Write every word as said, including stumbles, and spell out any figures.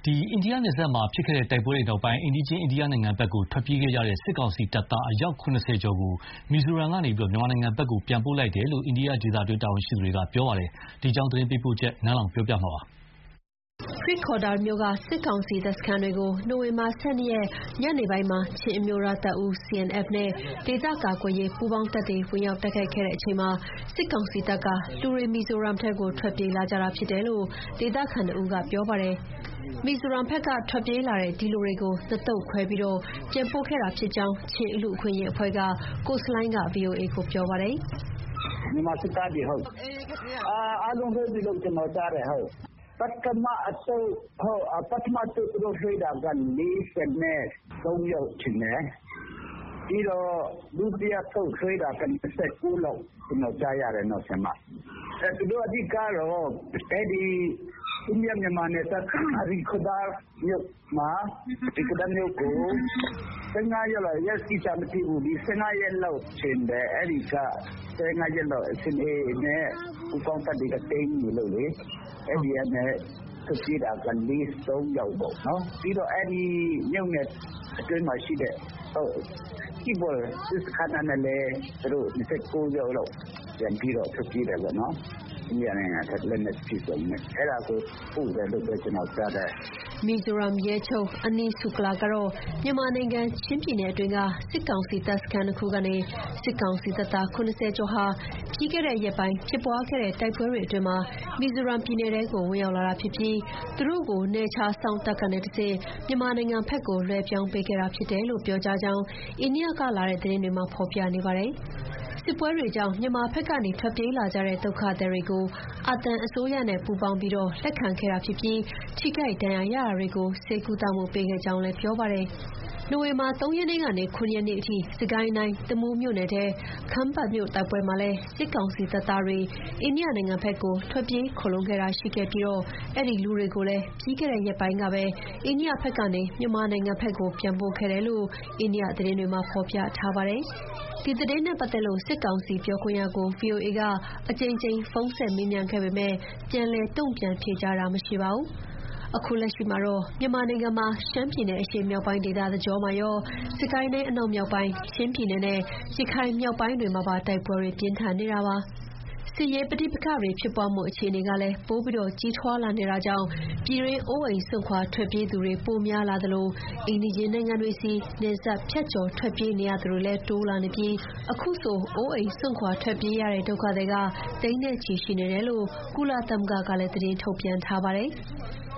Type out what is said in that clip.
ဒီအိန္ဒိယနယ်စပ်မှာဖြစ်ခဲ့တဲ့တိုက်ပွဲတွေနောက်ပိုင်းအိန္ဒိချင်းအိန္ဒိယနိုင်ငံဘက်ကိုထွက်ပြေးခဲ့ကြတဲ့စစ်ကောင်စီတပ်သားအယောက်၇၀ကျော်ကိုမီဇိုရမ်ကနေပြီးမြန်မာနိုင်ငံဘက်ကိုပြန်ပို့လိုက်တယ်လို့အိန္ဒိယဒေသတွင်းတာဝန်ရှိသူတွေကပြောပါတယ်။ဒီကြောင်းသတင်းပေးပို့ချက်နန်းလောင်ပြောပြမှာပါ။ Srikhordar မြို့ကစစ်ကောင်စီတပ်စခန်းတွေကိုနိုဝင်ဘာ၁၂ရက်ညနေပိုင်းမှာချင်းအမျိုးသားတပ်ဦး C N F နဲ့ဒေသကာကွယ်ရေးပူးပေါင်းတပ်တွေဝင်ရောက်တိုက်ခိုက်ခဲ့တဲ့အချိန်မှာစစ်ကောင်စီတပ်ကလူတွေမီဇိုရမ်ဘက်ကိုထွက်ပြေးလာကြတာဖြစ်တယ်လို့ဒေသခံတို့ကပြောပါတယ်။မီဇိုရမ်ဘက်ကထွက်ပြေးလာတဲ့ဒီလူတွေကိုနှစ်တုပ်ခွဲပြီးတော့ပြန်ပို့ခဲ့တာဖြစ်ကြောင်းချင်းအလူအခွင့်အရေးအဖွဲ့ကကိုစလိုင်းက ဗွီအိုအေကိုပြောပါတယ်။မြန်မာစစ်တပ်တွေဟုတ်အာအားလုံးပဲဒီလိုကျွန်တော်ကြားတယ်ဟုတ်ပထမအဆုတ်ဟုတ်ပထမတုပ်တို့ဆွေးတာကလေးဆယ်နဲ့သုံးရောက်ချင်တယ်ပြီးတော့ဒုတိယဆုတ်ဆွေးတာကနှစ်ဆယ်ကိုလောက်ကျွန်တော်ကြားရတယ်နော်ဆင်မအဲသူတို့အဓိကတော့အဲဒီအိန္ဒိယမြန်မာနယ်စပ်ရီခဒါမြို့မှာဒီကဒမျိုးကိုဆယ်ငါးရက်လောက်ရက်စီချမတိဘူးဒီဆယ်ငါးရက်လောက်ချင်းတယ်အဲဒီကဆယ်ငါးရက်လောက်အစင်းအေးနဲ့ဥပအောင်တတ်တဲ့တင်းကြီးလို့လေအဲ့ဒီနဲ့သူကြည့်တာကလေးသုံးရောက်ပေါ့နော်ပြီးတော့အဲ့ဒီမြုပ်နဲ့အတွင်းမှာရှိတဲ့ဟုတ်ဒီဘောစစ်ခါနနဲ့လေသူတို့ဒီစကိုရောက်တော့ပြန်ပြီးတော့သူကြည့်တယ်ပေါ့နော်ဒီရနေကလည်းလက်ဖြစ်ဆုံးနဲ့အဲ့ဒါကိုပို့တယ်လို့ပဲကျွန်တော်ကြားတယ်မီဇိုရမ်ရဲချုပ်အနီစုကလာကတော့မြန်မာနိုင်ငံချင်းပြည်နယ်အတွင်းကစစ်ကောင်စီတပ်စခန်းတစ်ခုကနေစစ်ကောင်စီတပ်သား၇၀ကျော်ဟာပြီးခဲ့တဲ့ရက်ပိုင်းဖြစ်ပွားခဲ့တဲ့တိုက်ပွဲတွေအတွင်းမှာမီဇိုရမ်ပြည်နယ်ထဲကိုဝင်ရောက်လာတာဖြစ်ပြီးသူတို့ကိုနေချာဆောင်တပ်ကနေတစ်စိမြန်မာနိုင်ငံဘက်ကိုလွှဲပြောင်းပေးခဲ့တာဖြစ်တယ်လို့ပြောကြားကြောင်းအိန္ဒိယကလာတဲ့သတင်းတွေမှာဖော်ပြနေပါတယ်။စစ်ပွဲတွေကြောင့်မြန်မာဘက်ကနေထွက်ပြေးလာကြတဲ့ဒုက္ခသည်တွေကိုအာတန်အစိုးရနဲ့ပူးပေါင်းပြီးတော့လက်ခံခဲ့တာဖြစ်ပြီးထိခိုက်ဒဏ်ရာရတာတွေကိုစေကူတာမှုပေးခဲ့ကြောင်းလည်းပြောပါတယ်။နိုဝင်ဘာ၃ရက်နေ့ကနေခုနှစ်ရက်နေ့အထိစကိုင်းတိုင်းတမူးမြို့နယ်ထဲခမ်းပတ်မြို့တိုက်ပွဲမှာလည်းစစ်ကောင်စီတပ်သားတွေအိန္ဒိယနိုင်ငံဘက်ကိုထွက်ပြေးခိုလုံခဲ့တာရှိခဲ့ပြီးတော့အဲ့ဒီလူတွေကိုလည်းပြီးခဲ့တဲ့ရက်ပိုင်းကပဲအိန္ဒိယဘက်ကနေမြန်မာနိုင်ငံဘက်ကိုပြန်ပို့ခဲ့တယ်လို့အိန္ဒိယသတင်းတွေမှာဖော်ပြထားပါတယ်။ဒီသတင်းနဲ့ပတ်သက်လို့စစ်ကောင်စီပြောခွင့်ရကို ဗွီအိုအေကအကြိမ်ကြိမ်ဖုန်းဆက်မေးမြန်းခဲ့ပေမဲ့ပြန်လည်တုံ့ပြန်ဖြေကြားတာမရှိပါဘူး။အခုလက်ရှိမှာတော့မြန်မာနိုင်ငံမှာရှမ်းပြည်နယ်အရှေ့မြောက်ပိုင်းဒေသတကြောမှာရောစကိုင်းတိုင်းအနောက်မြောက်ပိုင်းချင်းပြည်နယ်နဲ့ရခိုင်မြောက်ပိုင်းတွေမှာပါတိုက်ပွဲတွေပြင်းထန်နေတာပါ။စစ်ရေးပဋိပက္ခတွေဖြစ်ပွားမှုအခြေအနေကလည်းပိုးပြီးကြီးထွားလာနေတာကြောင့်ပြည်တွင်းအိုးအိမ်စွန့်ခွာထွက်ပြေးသူတွေပိုများလာသလိုအိန္ဒိယနိုင်ငံတွေစီနယ်စပ်ဖြတ်ကျော်ထွက်ပြေးနေရသူတွေလည်းတိုးလာနေပြီးအခုဆိုအိုးအိမ်စွန့်ခွာထွက်ပြေးရတဲ့ဒုက္ခတွေကတိန်းနဲ့ချီရှိနေတယ်လို့ကုလသမဂ္ဂကလည်းသတင်းထုတ်ပြန်ထားပါတယ်။